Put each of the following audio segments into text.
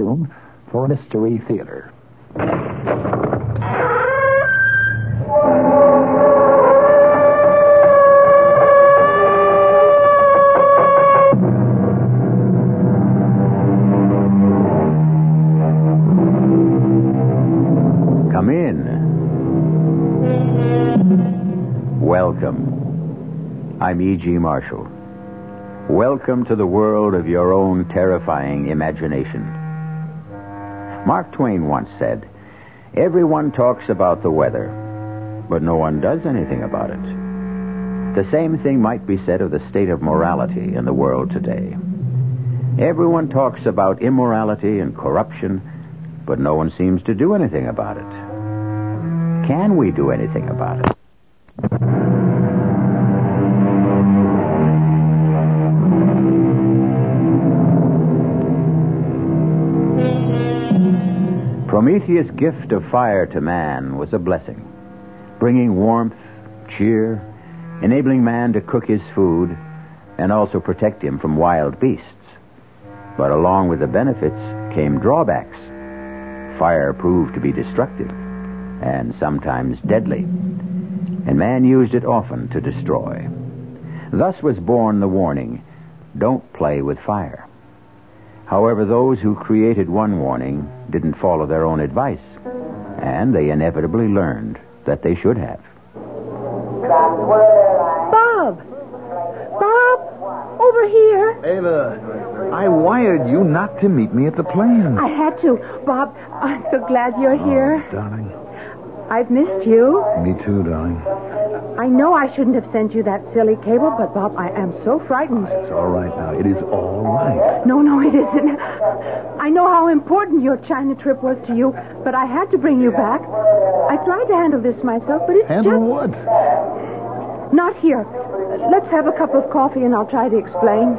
costume for a mystery theater. Come in. Welcome. I'm E.G. Marshall. Welcome to the world of your own terrifying imagination. Mark Twain once said, "Everyone talks about the weather, but no one does anything about it." The same thing might be said of the state of morality in the world today. Everyone talks about immorality and corruption, but no one seems to do anything about it. Can we do anything about it? Prometheus' gift of fire to man was a blessing, bringing warmth, cheer, enabling man to cook his food, and also protect him from wild beasts. But along with the benefits came drawbacks. Fire proved to be destructive, and sometimes deadly, and man used it often to destroy. Thus was born the warning, "Don't play with fire." However, those who created one warning didn't follow their own advice, and they inevitably learned that they should have. Bob! Bob! Over here! Ava, I wired you not to meet me at the plane. I had to. Bob, I'm so glad you're here. Darling. I've missed you. Me too, darling. I know I shouldn't have sent you that silly cable, but, Bob, I am so frightened. It's all right now. It is all right. No, it isn't. I know how important your China trip was to you, but I had to bring you back. I tried to handle this myself, but it's Handle just... what? Not here. Let's have a cup of coffee and I'll try to explain.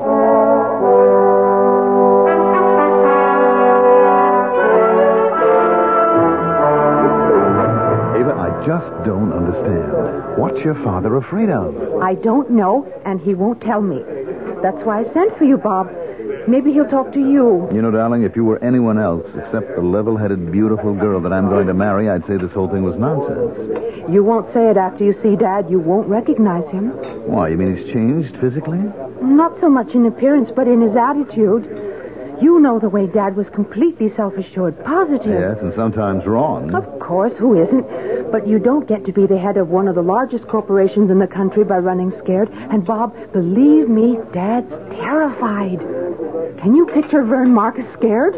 Ava, I just don't understand. What's your father afraid of? I don't know, and he won't tell me. That's why I sent for you, Bob. Maybe he'll talk to you. You know, darling, if you were anyone else except the level-headed, beautiful girl that I'm going to marry, I'd say this whole thing was nonsense. You won't say it after you see Dad. You won't recognize him. Why, you mean he's changed physically? Not so much in appearance, but in his attitude. You know the way Dad was completely self-assured, positive. Yes, and sometimes wrong. Of course, who isn't? But you don't get to be the head of one of the largest corporations in the country by running scared. And, Bob, believe me, Dad's terrified. Can you picture Vern Marcus scared?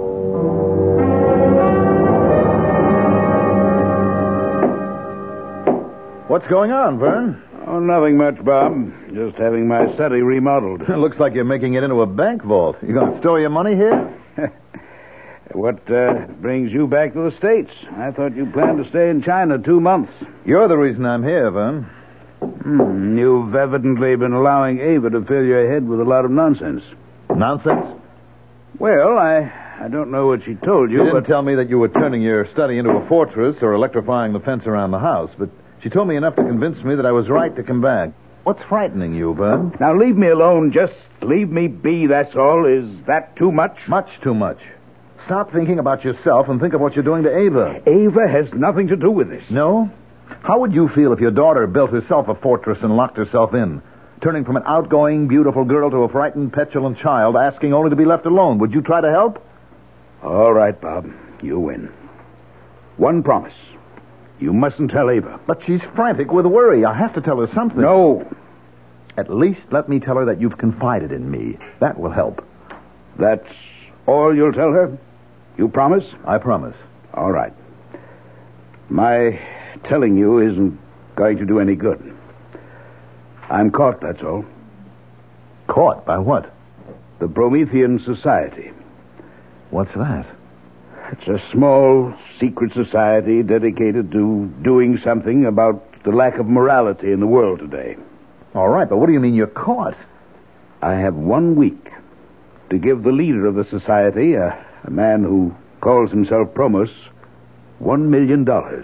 What's going on, Vern? Oh, nothing much, Bob. Just having my study remodeled. It looks like you're making it into a bank vault. You going to store your money here? What brings you back to the States? I thought you planned to stay in China 2 months. You're the reason I'm here, Vern. You've evidently been allowing Ava to fill your head with a lot of nonsense. Nonsense? Well, I don't know what she told you, She didn't but... tell me that you were turning your study into a fortress or electrifying the fence around the house, but she told me enough to convince me that I was right to come back. What's frightening you, Vern? Now, leave me alone. Just leave me be, that's all. Is that too much? Much too much. Stop thinking about yourself and think of what you're doing to Ava. Ava has nothing to do with this. No? How would you feel if your daughter built herself a fortress and locked herself in, turning from an outgoing, beautiful girl to a frightened, petulant child, asking only to be left alone? Would you try to help? All right, Bob. You win. One promise. You mustn't tell Ava. But she's frantic with worry. I have to tell her something. No. At least let me tell her that you've confided in me. That will help. That's all you'll tell her? You promise? I promise. All right. My telling you isn't going to do any good. I'm caught, that's all. Caught? By what? The Promethean Society. What's that? It's a small, secret society dedicated to doing something about the lack of morality in the world today. All right, but what do you mean you're caught? I have 1 week to give the leader of the society, a man who calls himself Promos, $1 million.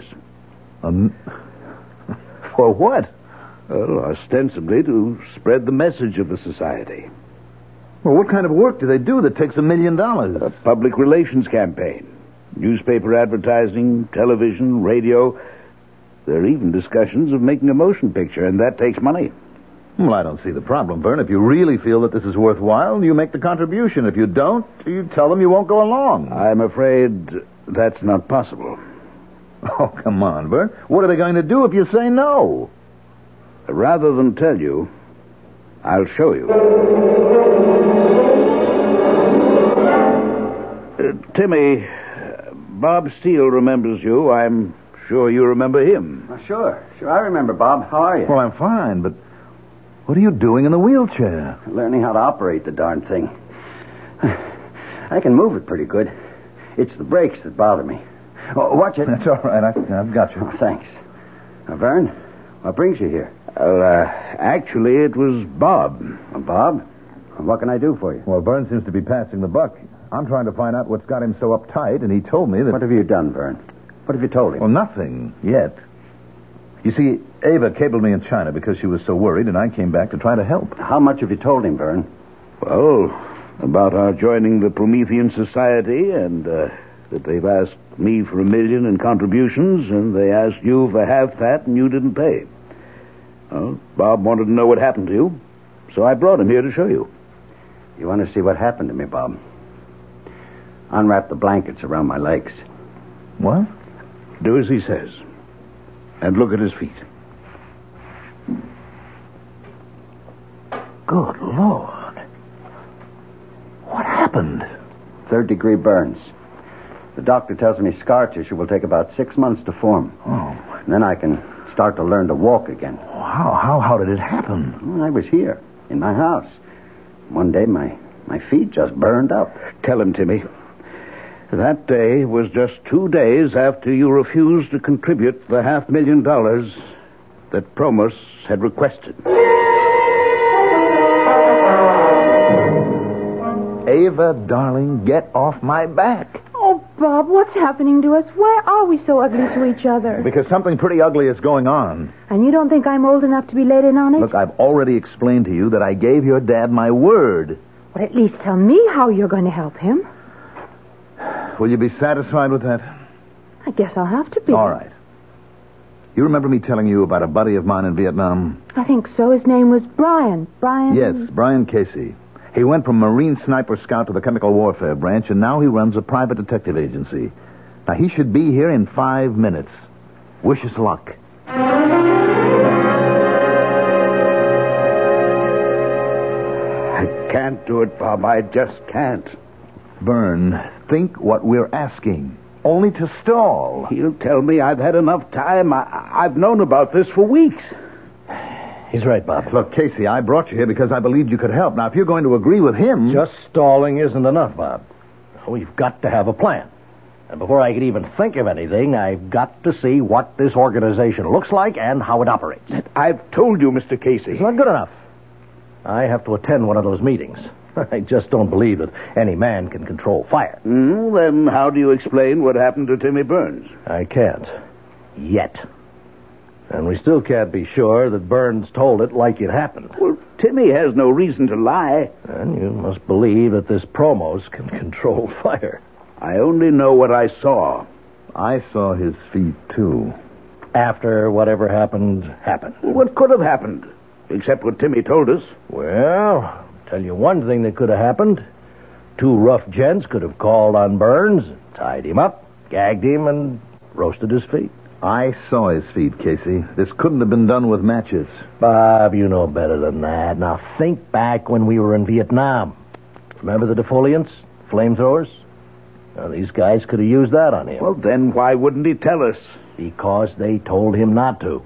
For what? Well, ostensibly to spread the message of the society. Well, what kind of work do they do that takes $1 million? A public relations campaign. Newspaper advertising, television, radio. There are even discussions of making a motion picture, and that takes money. Well, I don't see the problem, Vern. If you really feel that this is worthwhile, you make the contribution. If you don't, you tell them you won't go along. I'm afraid that's not possible. Oh, come on, Vern. What are they going to do if you say no? Rather than tell you, I'll show you. Timmy, Bob Steele remembers you. I'm sure you remember him. Sure. I remember, Bob. How are you? Well, I'm fine, but what are you doing in the wheelchair? Learning how to operate the darn thing. I can move it pretty good. It's the brakes that bother me. Oh, watch it. That's all right. I've got you. Oh, thanks. Now, Vern, what brings you here? Actually, it was Bob. Bob? What can I do for you? Well, Vern seems to be passing the buck. I'm trying to find out what's got him so uptight, and he told me that... What have you done, Vern? What have you told him? Well, nothing yet. You see, Ava cabled me in China because she was so worried, and I came back to try to help. How much have you told him, Vern? Well, about our joining the Promethean Society, and that they've asked me for $1 million in contributions, and they asked you for half that, and you didn't pay. Well, Bob wanted to know what happened to you, so I brought him here to show you. You want to see what happened to me, Bob? Unwrap the blankets around my legs. What? Do as he says. And look at his feet. Good Lord. What happened? 3rd-degree burns. The doctor tells me scar tissue will take about 6 months to form. Oh. And then I can start to learn to walk again. How did it happen? Well, I was here, in my house. One day, my feet just burned up. Tell him, Timmy. That day was just 2 days after you refused to contribute the $500,000 that Promos had requested. Ava, darling, get off my back. Oh, Bob, what's happening to us? Why are we so ugly to each other? Because something pretty ugly is going on. And you don't think I'm old enough to be let in on it? Look, I've already explained to you that I gave your dad my word. Well, at least tell me how you're going to help him. Will you be satisfied with that? I guess I'll have to be. All right. You remember me telling you about a buddy of mine in Vietnam? I think so. His name was Brian. Yes, Brian Casey. He went from Marine Sniper Scout to the Chemical Warfare Branch, and now he runs a private detective agency. Now, he should be here in 5 minutes. Wish us luck. I can't do it, Bob. I just can't. Vern, think what we're asking. Only to stall. He'll tell me I've had enough time. I've known about this for weeks. He's right, Bob. Look, Casey, I brought you here because I believed you could help. Now, if you're going to agree with him... Just stalling isn't enough, Bob. We've got to have a plan. And before I can even think of anything, I've got to see what this organization looks like and how it operates. I've told you, Mr. Casey. It's not good enough. I have to attend one of those meetings. I just don't believe that any man can control fire. Then how do you explain what happened to Timmy Burns? I can't. Yet. And we still can't be sure that Burns told it like it happened. Well, Timmy has no reason to lie. And you must believe that this Promos can control fire. I only know what I saw. I saw his feet, too. After whatever happened, happened. What could have happened? Except what Timmy told us. Well, I'll tell you one thing that could have happened. 2 rough gents could have called on Burns, tied him up, gagged him, and roasted his feet. I saw his feet, Casey. This couldn't have been done with matches. Bob, you know better than that. Now, think back when we were in Vietnam. Remember the defoliants? Flamethrowers? Now, these guys could have used that on him. Well, then why wouldn't he tell us? Because they told him not to.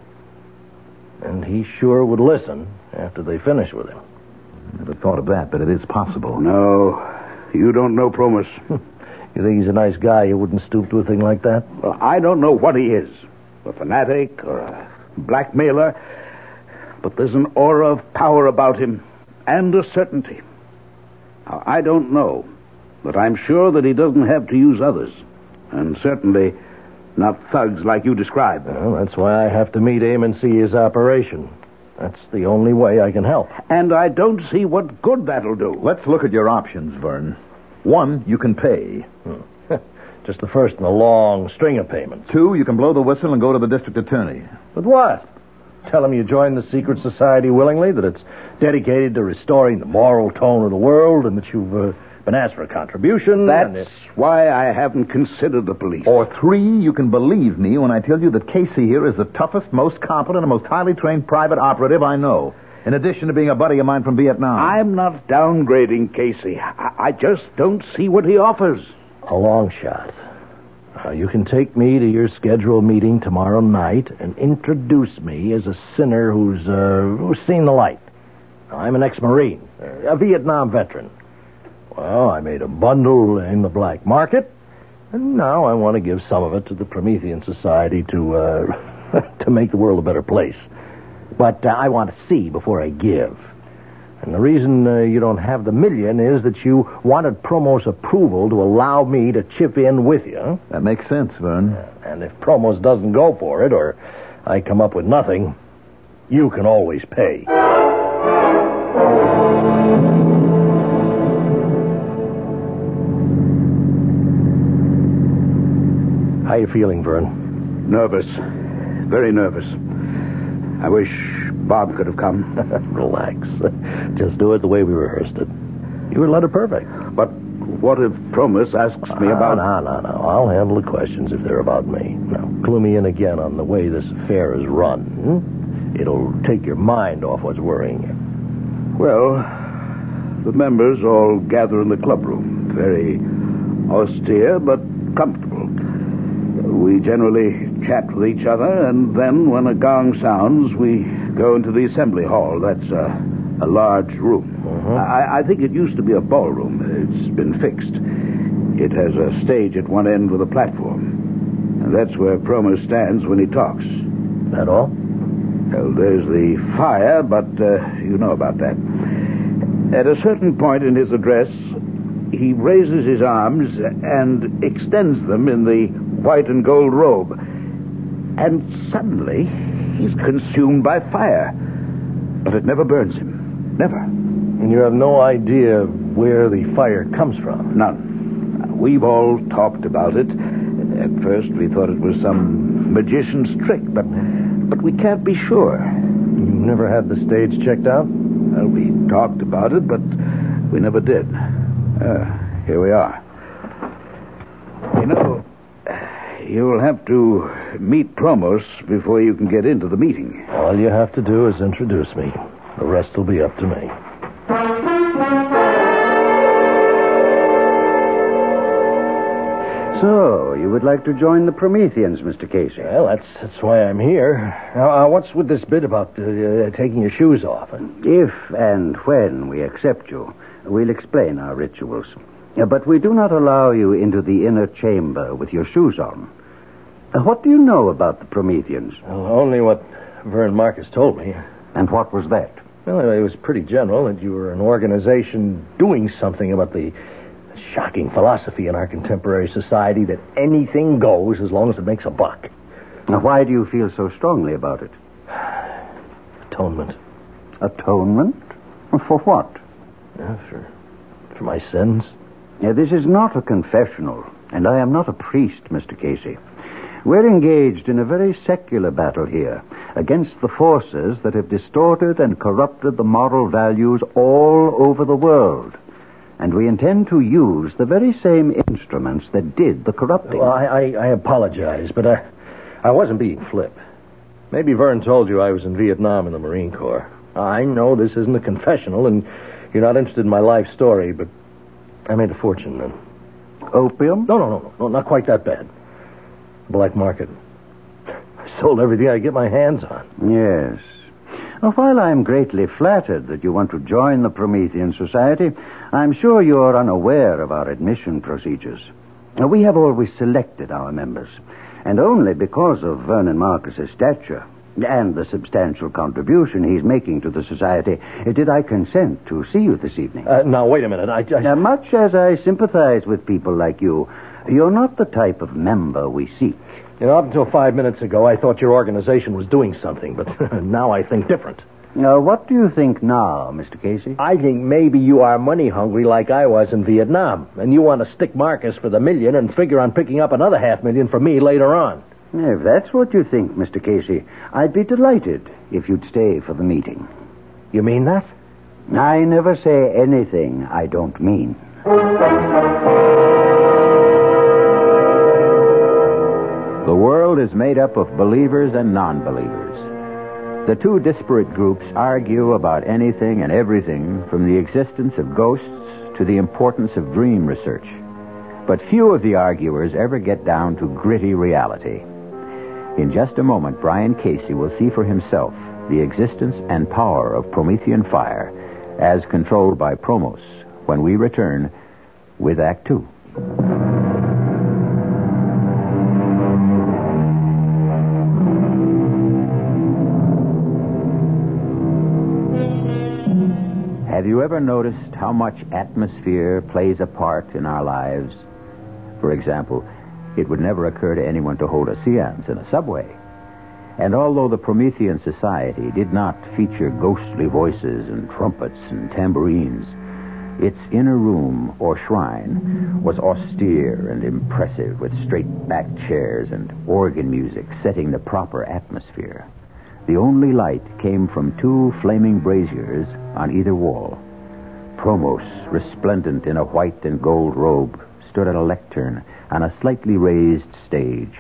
And he sure would listen after they finished with him. Never thought of that, but it is possible. No, you don't know Promos. You think he's a nice guy? You wouldn't stoop to a thing like that? Well, I don't know what he is. A fanatic or a blackmailer. But there's an aura of power about him and a certainty. Now, I don't know, but I'm sure that he doesn't have to use others. And certainly not thugs like you described. Well, that's why I have to meet him and see his operation. That's the only way I can help. And I don't see what good that'll do. Let's look at your options, Vern. One, you can pay. Just the first in a long string of payments. Two, you can blow the whistle and go to the district attorney. But what? Tell him you joined the secret society willingly, that it's dedicated to restoring the moral tone of the world, and that you've been asked for a contribution. That's why I haven't considered the police. Or three, you can believe me when I tell you that Casey here is the toughest, most competent, and most highly trained private operative I know, in addition to being a buddy of mine from Vietnam. I'm not downgrading Casey. I just don't see what he offers. A long shot. You can take me to your scheduled meeting tomorrow night and introduce me as a sinner who's seen the light. I'm an ex-Marine, a Vietnam veteran. Well, I made a bundle in the black market, and now I want to give some of it to the Promethean Society to to make the world a better place. But I want to see before I give. And the reason you don't have the $1 million is that you wanted Promos approval to allow me to chip in with you. That makes sense, Vern. And if Promos doesn't go for it, or I come up with nothing, you can always pay. How you feeling, Vern? Nervous. Very nervous. I wish Bob could have come. Relax. Just do it the way we rehearsed it. You were letter perfect. But what if Promus asks me about... No. I'll handle the questions if they're about me. Now, clue me in again on the way this affair is run. It'll take your mind off what's worrying you. Well, the members all gather in the clubroom. Very austere, but comfortable. We generally chat with each other, and then when a gong sounds, we go into the assembly hall. That's a large room. Mm-hmm. I think it used to be a ballroom. It's been fixed. It has a stage at one end with a platform. And that's where Promus stands when he talks. That all? Well, there's the fire, but you know about that. At a certain point in his address, he raises his arms and extends them in the white and gold robe. And suddenly, he's consumed by fire. But it never burns him. Never. And you have no idea where the fire comes from? None. We've all talked about it. At first, we thought it was some magician's trick, but we can't be sure. You never had the stage checked out? Well, we talked about it, but we never did. Here we are. You know, you'll have to meet Promos before you can get into the meeting. All you have to do is introduce me. The rest will be up to me. So, you would like to join the Prometheans, Mr. Casey? Well, that's why I'm here. Now, what's with this bit about taking your shoes off? If and when we accept you, we'll explain our rituals. But we do not allow you into the inner chamber with your shoes on. What do you know about the Prometheans? Well, only what Vern Marcus told me. And what was that? Well, it was pretty general that you were an organization doing something about the shocking philosophy in our contemporary society that anything goes as long as it makes a buck. Now, why do you feel so strongly about it? Atonement. Atonement? For what? For my sins. Now, this is not a confessional, and I am not a priest, Mr. Casey. We're engaged in a very secular battle here against the forces that have distorted and corrupted the moral values all over the world. And we intend to use the very same instruments that did the corrupting. Well, I apologize, but I wasn't being flip. Maybe Vern told you I was in Vietnam in the Marine Corps. I know this isn't a confessional, and you're not interested in my life story, but I made a fortune then. Opium? No, not quite that bad. Black market. I sold everything I get my hands on. Yes. Well, while I'm greatly flattered that you want to join the Promethean Society, I'm sure you're unaware of our admission procedures. We have always selected our members, and only because of Vernon Marcus's stature and the substantial contribution he's making to the society did I consent to see you this evening. Now, wait a minute. Now, much as I sympathize with people like you, you're not the type of member we seek. You know, up until 5 minutes ago, I thought your organization was doing something, but now I think different. What do you think now, Mr. Casey? I think maybe you are money hungry like I was in Vietnam, and you want to stick Marcus for the $1 million and figure on picking up another $500,000 for me later on. If that's what you think, Mr. Casey, I'd be delighted if you'd stay for the meeting. You mean that? I never say anything I don't mean. The world is made up of believers and non-believers. The two disparate groups argue about anything and everything, from the existence of ghosts to the importance of dream research. But few of the arguers ever get down to gritty reality. In just a moment, Brian Casey will see for himself the existence and power of Promethean fire as controlled by Promos when we return with Act Two. Have you ever noticed how much atmosphere plays a part in our lives? For example, it would never occur to anyone to hold a seance in a subway. And although the Promethean Society did not feature ghostly voices and trumpets and tambourines, its inner room or shrine was austere and impressive, with straight-backed chairs and organ music setting the proper atmosphere. The only light came from two flaming braziers on either wall. Promos, resplendent in a white and gold robe, stood at a lectern on a slightly raised stage.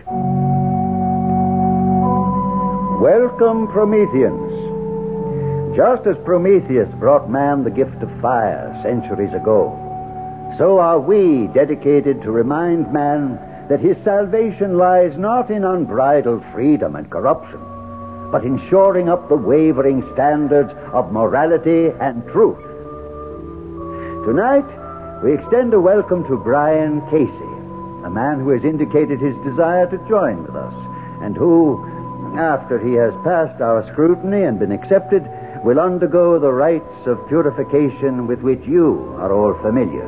Welcome, Prometheans. Just as Prometheus brought man the gift of fire centuries ago, so are we dedicated to remind man that his salvation lies not in unbridled freedom and corruption, but in shoring up the wavering standards of morality and truth. Tonight, we extend a welcome to Brian Casey, a man who has indicated his desire to join with us, and who, after he has passed our scrutiny and been accepted, will undergo the rites of purification with which you are all familiar.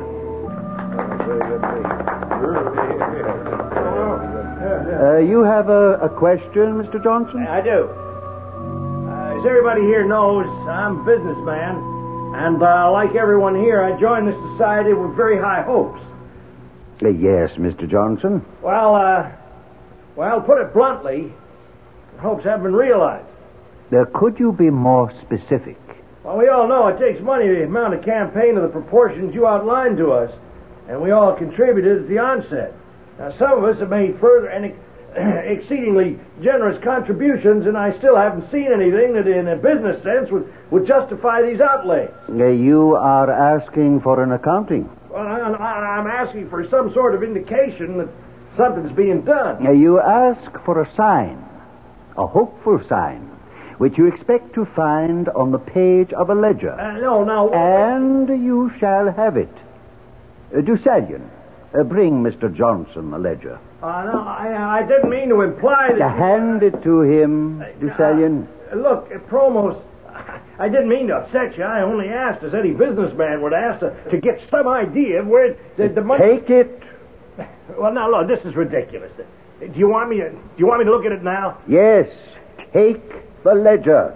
You have a question, Mr. Johnson? I do. As everybody here knows, I'm a businessman, and like everyone here, I joined the society with very high hopes. Yes, Mr. Johnson. Well, put it bluntly, the hopes haven't been realized. Could you be more specific? Well, we all know it takes money to mount a campaign of the proportions you outlined to us, and we all contributed at the onset. Now, some of us have made further and exceedingly generous contributions, and I still haven't seen anything that in a business sense would justify these outlays. You are asking for an accounting. Well, I'm asking for some sort of indication that something's being done. You ask for a sign, a hopeful sign, which you expect to find on the page of a ledger. No. And you shall have it. Deucalion, bring Mr. Johnson the ledger. No, I didn't mean to imply that... Hand it to him, Deucalion. Look, Promos, I didn't mean to upset you. I only asked, as any businessman would ask, to get some idea of where the money... Take it. Well, now, look, this is ridiculous. Do you want me to look at it now? Yes, take the ledger.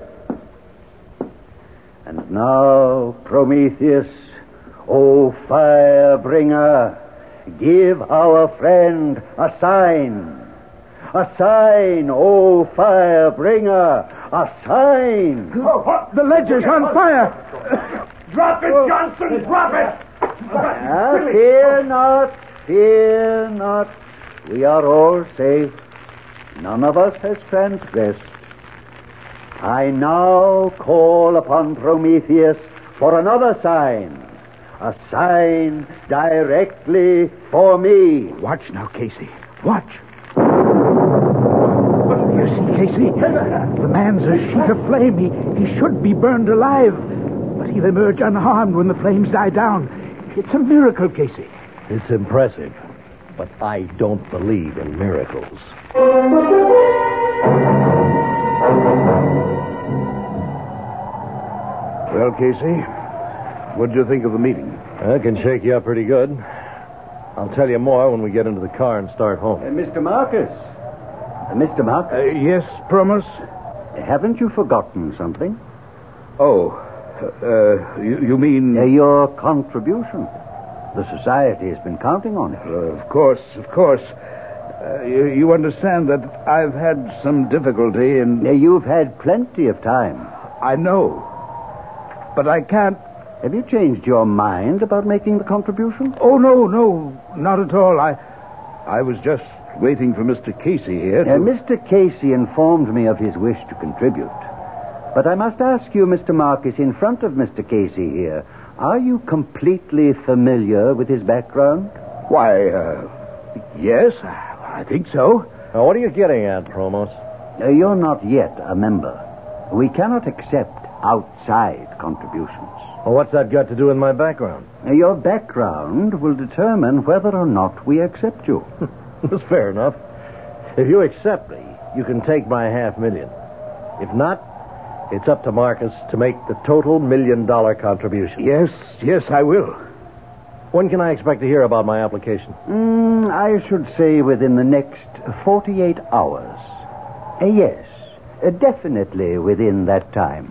And now, Prometheus, O fire bringer, give our friend a sign. A sign, O fire bringer, a sign. Oh, the ledger's on fire. Drop it, Johnson, drop it. Fear not. We are all safe. None of us has transgressed. I now call upon Prometheus for another sign. A sign directly for me. Watch now, Casey. Watch. You see, Casey? The man's a sheet of flame. He should be burned alive. But he'll emerge unharmed when the flames die down. It's a miracle, Casey. It's impressive, but I don't believe in miracles. Well, Casey, what did you think of the meeting? I can shake you up pretty good. I'll tell you more when we get into the car and start home. Mr. Marcus. Mr. Marcus. Yes, Promos? Haven't you forgotten something? Oh, you mean... Your contribution. The society has been counting on it. Of course. You understand that I've had some difficulty in... You've had plenty of time. I know. But I can't... Have you changed your mind about making the contribution? Oh, no, not at all. I was just waiting for Mr. Casey here to... Mr. Casey informed me of his wish to contribute. But I must ask you, Mr. Marcus, in front of Mr. Casey here, are you completely familiar with his background? Why, yes, I think so. Now, what are you getting at, Promos? You're not yet a member. We cannot accept outside contributions. Well, what's that got to do with my background? Your background will determine whether or not we accept you. That's fair enough. If you accept me, you can take my $500,000. If not, it's up to Marcus to make the total $1 million contribution. Yes, I will. When can I expect to hear about my application? I should say within the next 48 hours. Yes, definitely within that time.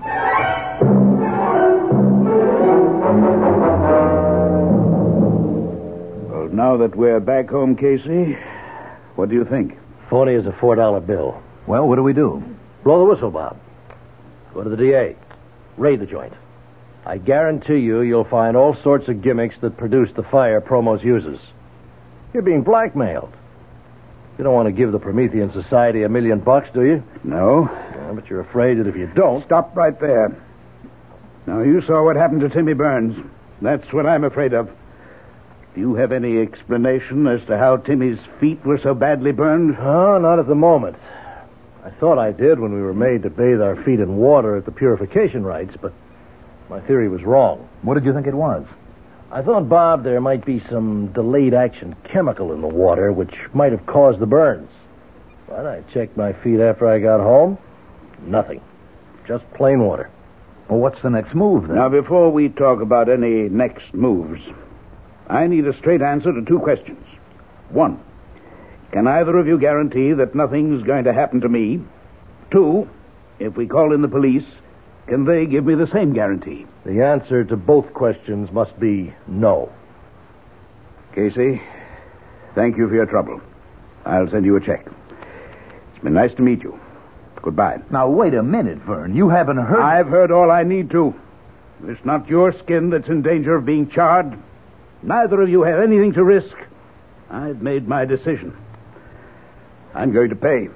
Well, now that we're back home, Casey, what do you think? Phony is a $4 bill. Well, what do we do? Blow the whistle, Bob. Go to the DA. Raid the joint. I guarantee you'll find all sorts of gimmicks that produce the fire Promos uses. You're being blackmailed. You don't want to give the Promethean Society $1 million, do you? No. Yeah, but you're afraid that if you don't... Stop right there. Now, you saw what happened to Timmy Burns. That's what I'm afraid of. Do you have any explanation as to how Timmy's feet were so badly burned? Oh, not at the moment. I thought I did when we were made to bathe our feet in water at the purification rites, but my theory was wrong. What did you think it was? I thought, Bob, there might be some delayed action chemical in the water which might have caused the burns. But I checked my feet after I got home. Nothing. Just plain water. Well, what's the next move, then? Now, before we talk about any next moves, I need a straight answer to two questions. One, can either of you guarantee that nothing's going to happen to me? Two, if we call in the police, can they give me the same guarantee? The answer to both questions must be no. Casey, thank you for your trouble. I'll send you a check. It's been nice to meet you. Goodbye. Now, wait a minute, Vern. You haven't heard... I've heard all I need to. It's not your skin that's in danger of being charred. Neither of you have anything to risk. I've made my decision. I'm going to pay.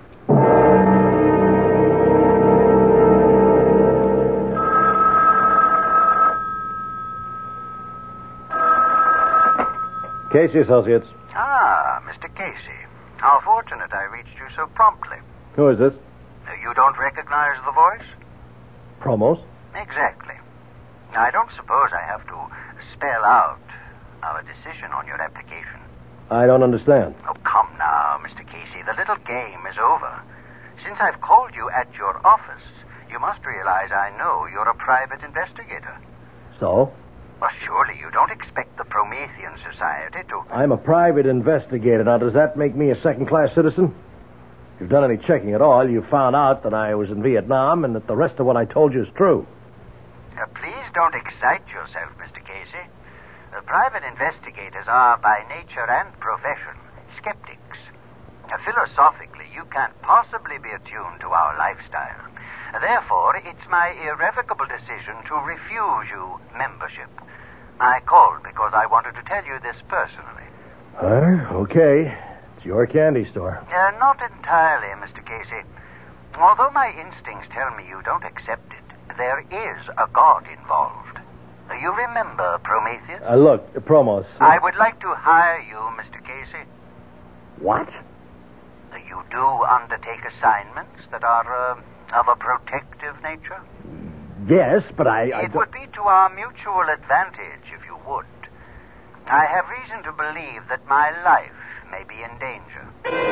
Casey Associates. Ah, Mr. Casey. How fortunate I reached you so promptly. Who is this? You don't recognize the voice? Promos? Exactly. I don't suppose I have to spell out our decision on your application. I don't understand. Oh, come now, Mr. Casey. The little game is over. Since I've called you at your office, you must realize I know you're a private investigator. So? Well, surely you don't expect the Promethean Society to... I'm a private investigator. Now, does that make me a second-class citizen? If you've done any checking at all, you found out that I was in Vietnam and that the rest of what I told you is true. Please don't excite yourself, Mr. Casey. Private investigators are, by nature and profession, skeptics. Philosophically, you can't possibly be attuned to our lifestyle. Therefore, it's my irrevocable decision to refuse you membership. I called because I wanted to tell you this personally. Okay. It's your candy store. Not entirely, Mr. Casey. Although my instincts tell me you don't accept it, there is a god involved. You remember Prometheus? Look, Promos. I would like to hire you, Mr. Casey. What? You do undertake assignments that are of a protective nature? Yes, but It would be to our mutual advantage if you would. I have reason to believe that my life may be in danger.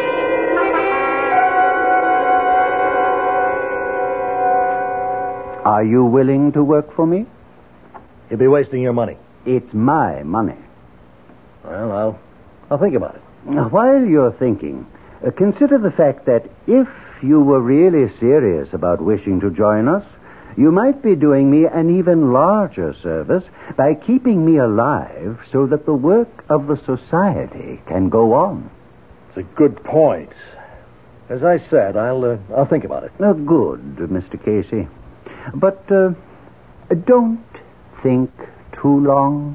Are you willing to work for me? You'll be wasting your money. It's my money. Well, I'll think about it. Now, while you're thinking, consider the fact that if you were really serious about wishing to join us, You might be doing me an even larger service by keeping me alive so that the work of the society can go on. It's a good point. As I said, I'll think about it. Good, Mr. Casey. But don't think too long.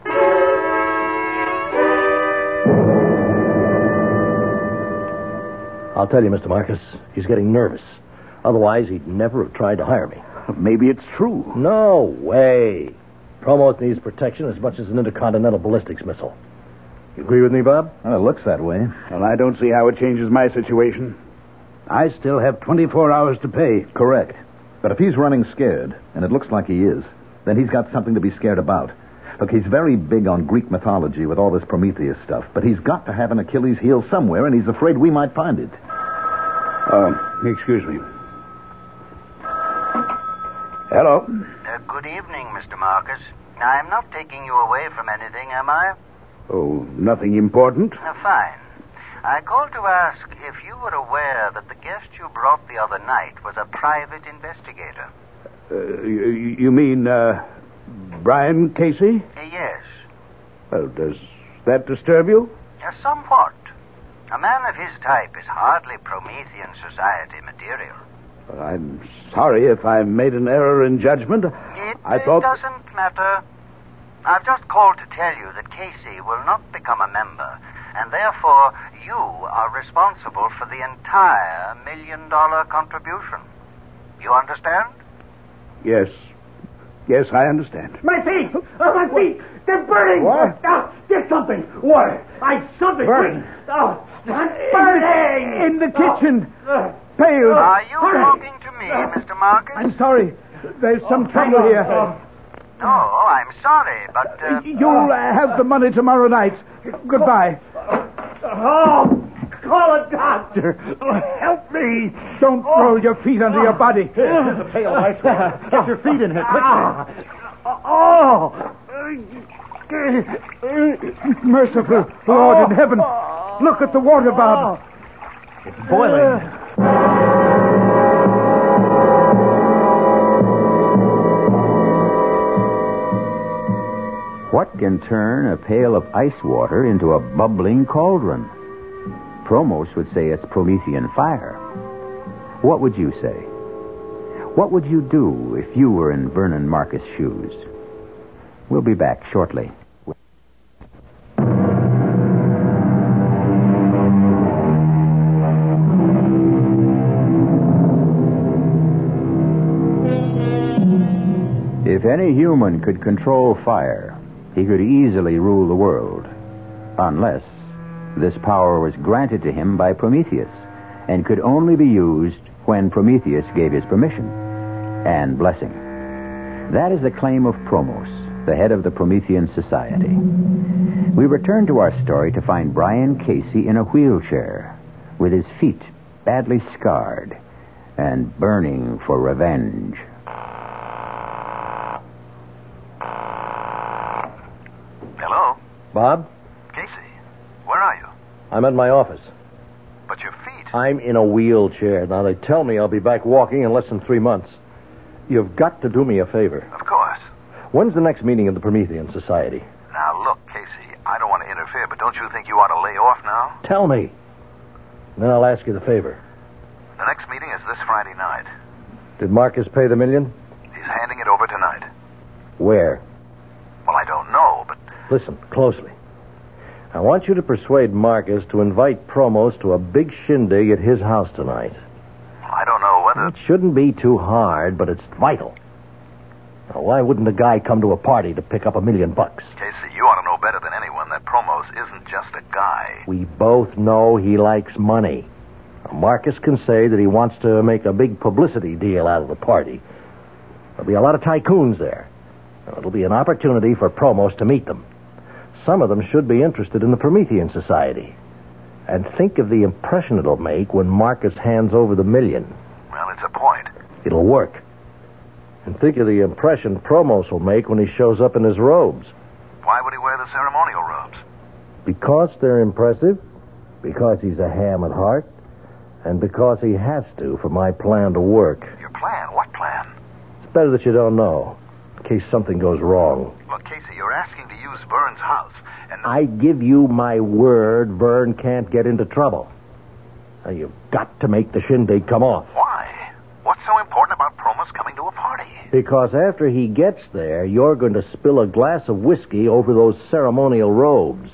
I'll tell you, Mr. Marcus, he's getting nervous. Otherwise, he'd never have tried to hire me. Maybe it's true. No way. Promos needs protection as much as an intercontinental ballistics missile. You agree with me, Bob? Well, it looks that way. Well, I don't see how it changes my situation. I still have 24 hours to pay. Correct. But if he's running scared, and it looks like he is, then he's got something to be scared about. Look, he's very big on Greek mythology with all this Prometheus stuff, but he's got to have an Achilles heel somewhere, and he's afraid we might find it. Excuse me. Hello? Good evening, Mr. Marcus. I'm not taking you away from anything, am I? Oh, nothing important? Fine. I called to ask if you were aware that the guest you brought the other night was a private investigator. You mean, Brian Casey? Yes. Well, does that disturb you? Somewhat. A man of his type is hardly Promethean Society material. Well, I'm sorry if I made an error in judgment. It thought... doesn't matter. I've just called to tell you that Casey will not become a member, and therefore you are responsible for the entire $1 million contribution. You understand? Yes. Yes, I understand. My feet! My feet! They're burning! What? Get something! Water! Something! Burning? Burning! In the kitchen! Pale! Are you talking to me, Mr. Marcus? I'm sorry. There's some trouble here. No, I'm sorry, but... You'll have the money tomorrow night. Goodbye. Call a doctor. Help me. Don't roll your feet under your body. Here's a pail of ice water. Get your feet in here, quick. Merciful Lord in heaven. Look at the water, Bob. It's boiling. What can turn a pail of ice water into a bubbling cauldron? Promos would say it's Promethean fire. What would you say? What would you do if you were in Vernon Marcus' shoes? We'll be back shortly. If any human could control fire, he could easily rule the world, unless this power was granted to him by Prometheus and could only be used when Prometheus gave his permission and blessing. That is the claim of Promos, the head of the Promethean Society. We return to our story to find Brian Casey in a wheelchair, with his feet badly scarred and burning for revenge. Hello? Bob? Casey, where are you? I'm at my office. But your feet... I'm in a wheelchair. Now, they tell me I'll be back walking in less than 3 months. You've got to do me a favor. Of course. When's the next meeting of the Promethean Society? Now, look, Casey, I don't want to interfere, but don't you think you ought to lay off now? Tell me. Then I'll ask you the favor. The next meeting is this Friday night. Did Marcus pay the $1 million? He's handing it over tonight. Where? Well, I don't know, but... Listen closely. I want you to persuade Marcus to invite Promos to a big shindig at his house tonight. I don't know whether... It shouldn't be too hard, but it's vital. Now, why wouldn't a guy come to a party to pick up $1 million? Casey, you ought to know better than anyone that Promos isn't just a guy. We both know he likes money. Now, Marcus can say that he wants to make a big publicity deal out of the party. There'll be a lot of tycoons there. Now, it'll be an opportunity for Promos to meet them. Some of them should be interested in the Promethean Society. And think of the impression it'll make when Marcus hands over the $1 million. Well, it's a point. It'll work. And think of the impression Promos will make when he shows up in his robes. Why would he wear the ceremonial robes? Because they're impressive, because he's a ham at heart, and because he has to for my plan to work. Your plan? What plan? It's better that you don't know, in case something goes wrong. Look, Casey, you're asking to use Vern's house, and... I give you my word Vern can't get into trouble. Now, you've got to make the shindig come off. Why? What's so important about Promos coming to a party? Because after he gets there, you're going to spill a glass of whiskey over those ceremonial robes.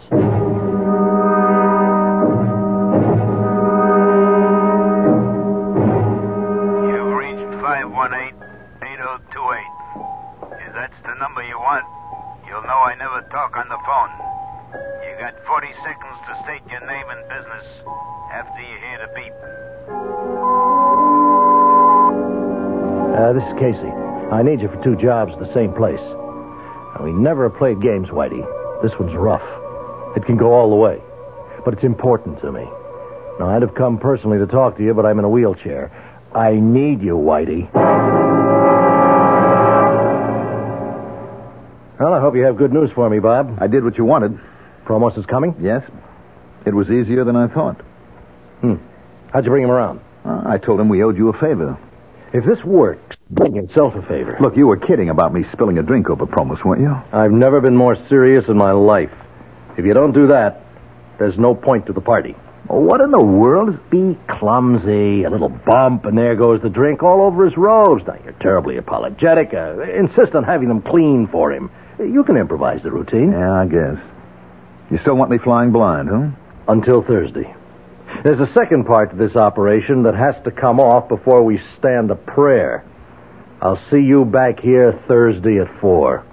You've reached 518-8028. If that's the number you want, you'll know I never talk on the phone. You got 40 seconds to state your name and business after you hear the beep. This is Casey. I need you for 2 jobs at the same place. Now, we never have played games, Whitey. This one's rough. It can go all the way. But it's important to me. Now, I'd have come personally to talk to you, but I'm in a wheelchair. I need you, Whitey. Well, I hope you have good news for me, Bob. I did what you wanted. Promos is coming? Yes. It was easier than I thought. How'd you bring him around? I told him we owed you a favor. If this works, bring yourself a favor. Look, you were kidding about me spilling a drink over Promos, weren't you? I've never been more serious in my life. If you don't do that, there's no point to the party. Well, what in the world? Be clumsy, a little bump, and there goes the drink all over his robes. Now, you're terribly apologetic. Insist on having them clean for him. You can improvise the routine. Yeah, I guess. You still want me flying blind, huh? Until Thursday. There's a second part to this operation that has to come off before we stand a prayer. I'll see you back here Thursday at 4.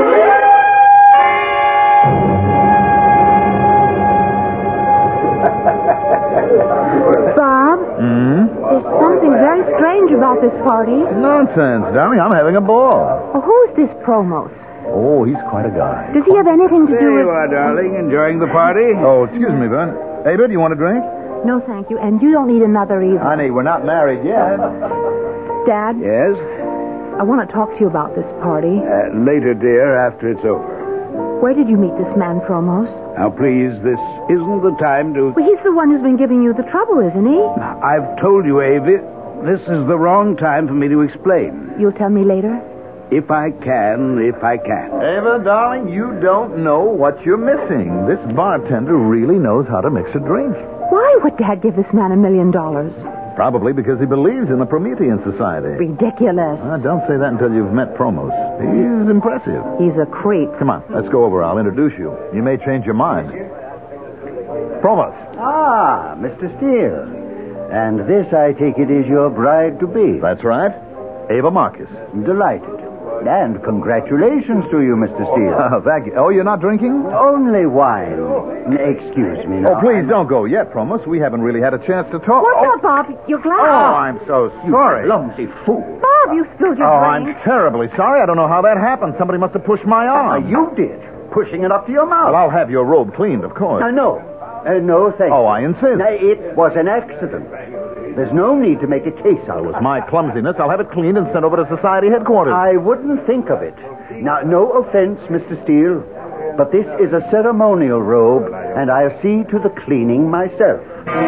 Bob? There's something very strange about this party. Nonsense, darling. I'm having a ball. Well, who's this Promos? Oh, he's quite a guy. Does he have anything to do There with... you are, darling. Enjoying the party? Oh, excuse me, Vern. Ava, do you want a drink? No, thank you. And you don't need another either. Honey, we're not married yet. Dad, Yes? I want to talk to you about this party. Later, dear, after it's over. Where did you meet this man, Promos? Now, please, this isn't the time to... Well, he's the one who's been giving you the trouble, isn't he? I've told you, Avi, this is the wrong time for me to explain. You'll tell me later? If I can. Ava, darling, you don't know what you're missing. This bartender really knows how to mix a drink. Why would Dad give this man $1 million? Probably because he believes in the Promethean Society. Ridiculous. Don't say that until you've met Promos. He's impressive. He's a creep. Come on, let's go over. I'll introduce you. You may change your mind. Promos. Ah, Mr. Steele. And this, I take it, is your bride-to-be. That's right. Ava Marcus. Delighted. And congratulations to you, Mr. Steele. Oh, thank you. Oh, you're not drinking? Only wine. Excuse me now. Oh, please don't go yet, Promos. We haven't really had a chance to talk. What's up, Bob? Your glass. Oh, I'm so sorry. Clumsy fool. Bob, you spilled your I'm drink. terribly sorry. I don't know how that happened. Somebody must have pushed my arm. You did. Pushing it up to your mouth. Well, I'll have your robe cleaned, of course. No. No, thank you. Oh, I insist. No, it was an accident. There's no need to make a case out of it. It was my clumsiness. I'll have it cleaned and sent over to Society headquarters. I wouldn't think of it. Now, no offense, Mr. Steele, but this is a ceremonial robe, and I'll see to the cleaning myself.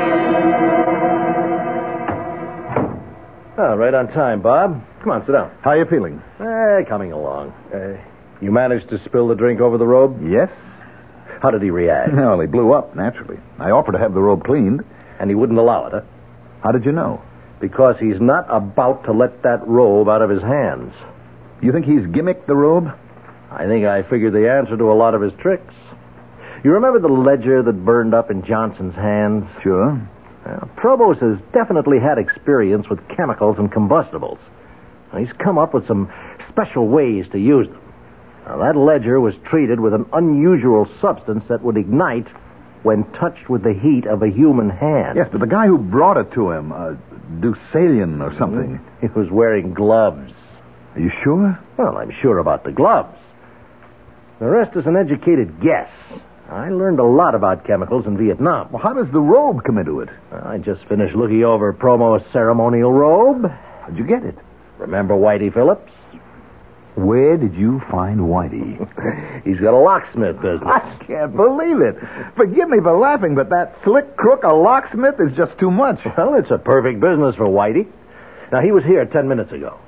Oh, right on time, Bob. Come on, sit down. How are you feeling? Coming along. You managed to spill the drink over the robe? Yes. How did he react? Well, he blew up, naturally. I offered to have the robe cleaned. And he wouldn't allow it, huh? How did you know? Because he's not about to let that robe out of his hands. You think he's gimmicked the robe? I think I figured the answer to a lot of his tricks. You remember the ledger that burned up in Johnson's hands? Sure. Well, Probos has definitely had experience with chemicals and combustibles. He's come up with some special ways to use them. Now, that ledger was treated with an unusual substance that would ignite when touched with the heat of a human hand. Yes, but the guy who brought it to him, Deucalion or something. He was wearing gloves. Are you sure? Well, I'm sure about the gloves. The rest is an educated guess. I learned a lot about chemicals in Vietnam. Well, how does the robe come into it? I just finished looking over Promo's ceremonial robe. How'd you get it? Remember Whitey Phillips? Where did you find Whitey? He's got a locksmith business. I can't believe it. Forgive me for laughing, but that slick crook, a locksmith, is just too much. Well, it's a perfect business for Whitey. Now, he was here 10 minutes ago.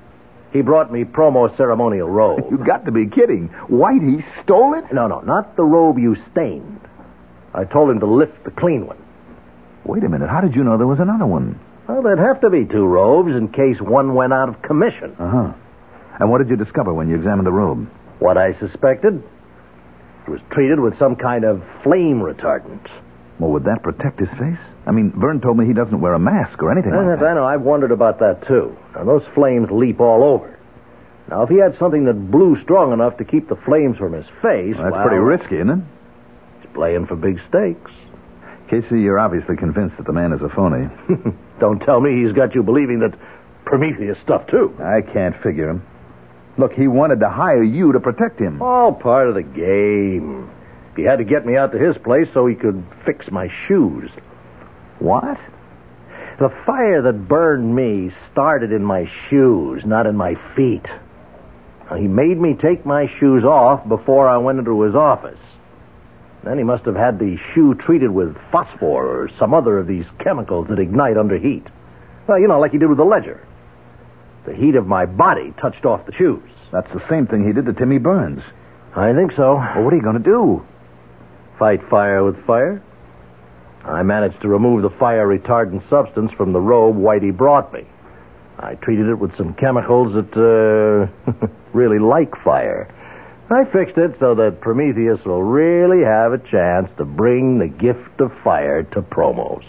He brought me Promo's ceremonial robe. You got to be kidding. Whitey stole it? No, not the robe you stained. I told him to lift the clean one. Wait a minute. How did you know there was another one? Well, there'd have to be 2 robes in case one went out of commission. Uh-huh. And what did you discover when you examined the robe? What I suspected. It was treated with some kind of flame retardant. Well, would that protect his face? I mean, Vern told me he doesn't wear a mask or anything like that. I know. I've wondered about that, too. Now, those flames leap all over. Now, if he had something that blew strong enough to keep the flames from his face... Well, that's pretty risky, isn't it? He's playing for big stakes. Casey, you're obviously convinced that the man is a phony. Don't tell me he's got you believing that Prometheus stuff, too. I can't figure him. Look, he wanted to hire you to protect him. All part of the game. He had to get me out to his place so he could fix my shoes. What? The fire that burned me started in my shoes, not in my feet. Now, he made me take my shoes off before I went into his office. Then he must have had the shoe treated with phosphor or some other of these chemicals that ignite under heat. Well, like he did with the ledger. The heat of my body touched off the shoes. That's the same thing he did to Timmy Burns. I think so. Well, what are you going to do? Fight fire with fire. I managed to remove the fire-retardant substance from the robe Whitey brought me. I treated it with some chemicals that really like fire. I fixed it so that Prometheus will really have a chance to bring the gift of fire to Promos.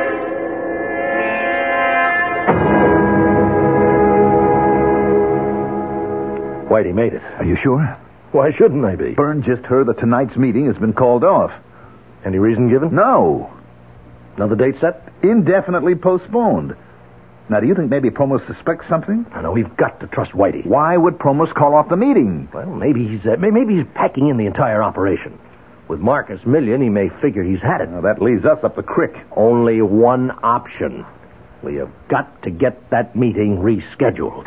Whitey made it. Are you sure? Why shouldn't I be? Byrne just heard that tonight's meeting has been called off. Any reason given? No. Another date set? Indefinitely postponed. Now, do you think maybe Promos suspects something? I know, we've got to trust Whitey. Why would Promos call off the meeting? Well, maybe he's packing in the entire operation. With Marcus Million, he may figure he's had it. Now, that leaves us up the creek. Only one option. We have got to get that meeting rescheduled.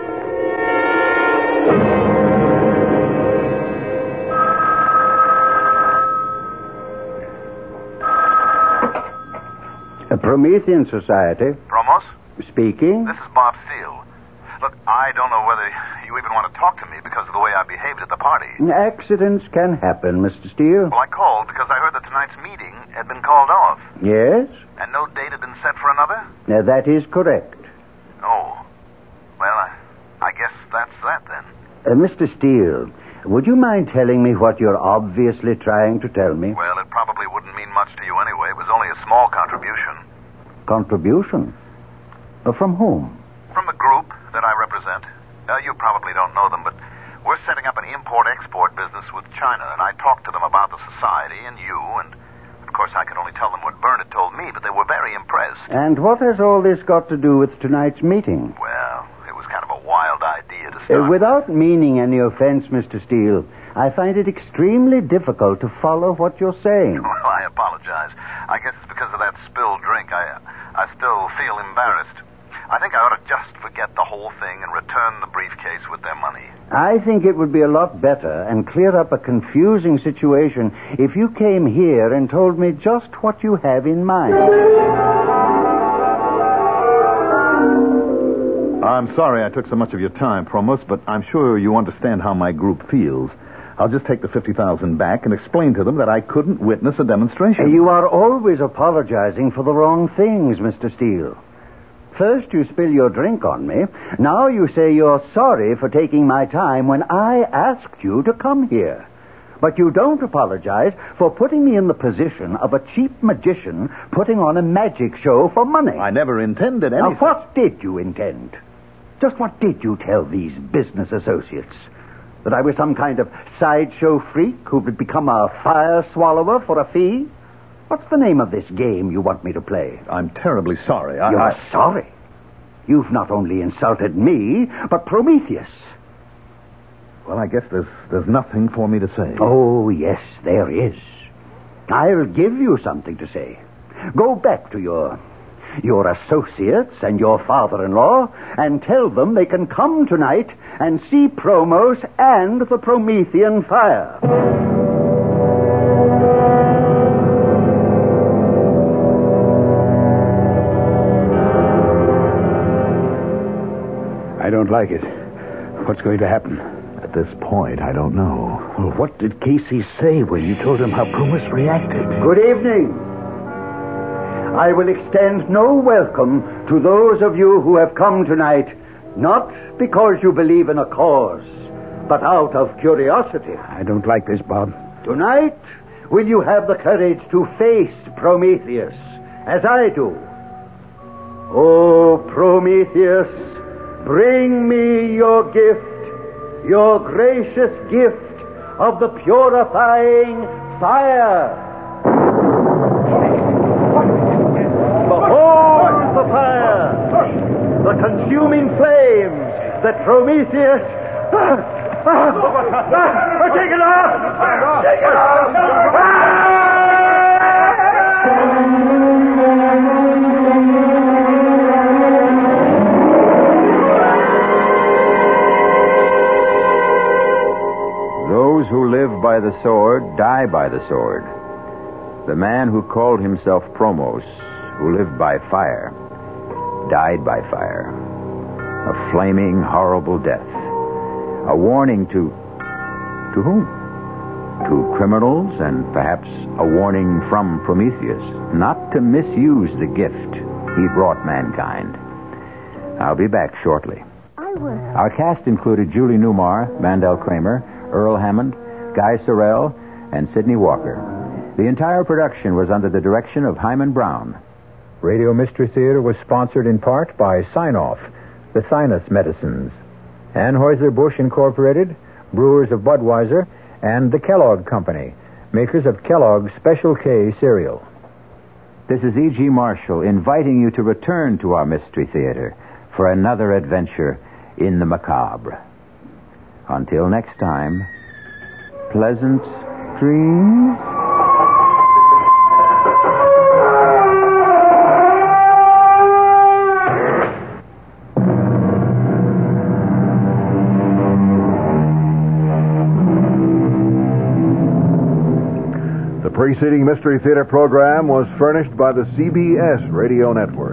A Promethean Society. Promos? Speaking. This is Bob Steele. Look, I don't know whether you even want to talk to me because of the way I behaved at the party. Accidents can happen, Mr. Steele. Well, I called because I heard that tonight's meeting had been called off. Yes? And no date had been set for another? That is correct. Oh. Well, I guess that's that then. Mr. Steele, would you mind telling me what you're obviously trying to tell me? Well, it probably wouldn't mean much to you anyway. It was only a small contribution. Contribution? From whom? From the group that I represent. You probably don't know them, but we're setting up an import-export business with China, and I talked to them about the society and you, and of course I could only tell them what Byrne had told me, but they were very impressed. And what has all this got to do with tonight's meeting? Well, it was kind of a wild idea to start. Without meaning any offense, Mr. Steele, I find it extremely difficult to follow what you're saying. Well, I apologize. I guess it's because of that spilled drink. I still feel embarrassed. I think I ought to just forget the whole thing and return the briefcase with their money. I think it would be a lot better and clear up a confusing situation if you came here and told me just what you have in mind. I'm sorry I took so much of your time, Promos, but I'm sure you understand how my group feels. I'll just take the $50,000 back and explain to them that I couldn't witness a demonstration. You are always apologizing for the wrong things, Mr. Steele. First you spill your drink on me. Now you say you're sorry for taking my time when I asked you to come here. But you don't apologize for putting me in the position of a cheap magician putting on a magic show for money. I never intended anything. Now, what did you intend? Just what did you tell these business associates? That I was some kind of sideshow freak who would become a fire swallower for a fee? What's the name of this game you want me to play? I'm terribly sorry. You're sorry? You've not only insulted me, but Prometheus. Well, I guess there's nothing for me to say. Oh, yes, there is. I'll give you something to say. Go back to your associates and your father-in-law and tell them they can come tonight and see Promos and the Promethean fire. I don't like it. What's going to happen? At this point, I don't know. Well, what did Casey say when you told him how Pumas reacted? Good evening. I will extend no welcome to those of you who have come tonight, not because you believe in a cause, but out of curiosity. I don't like this, Bob. Tonight, will you have the courage to face Prometheus, as I do? Oh, Prometheus, bring me your gift, your gracious gift of the purifying fire. Behold the fire, the consuming flames that Prometheus... Take it off! Take it off! Those who live by the sword die by the sword. The man who called himself Promos, who lived by fire, died by fire. A flaming, horrible death. A warning to whom? To criminals, and perhaps a warning from Prometheus not to misuse the gift he brought mankind. I'll be back shortly. Our cast included Julie Newmar, Mandel Kramer, Earl Hammond, Guy Sorrell, and Sidney Walker. The entire production was under the direction of Hyman Brown. Radio Mystery Theater was sponsored in part by Sign-Off, the Sinus Medicines, Anheuser-Busch Incorporated, Brewers of Budweiser, and the Kellogg Company, makers of Kellogg's Special K cereal. This is E.G. Marshall inviting you to return to our Mystery Theater for another adventure in the macabre. Until next time, pleasant dreams. The preceding Mystery Theater program was furnished by the CBS Radio Network.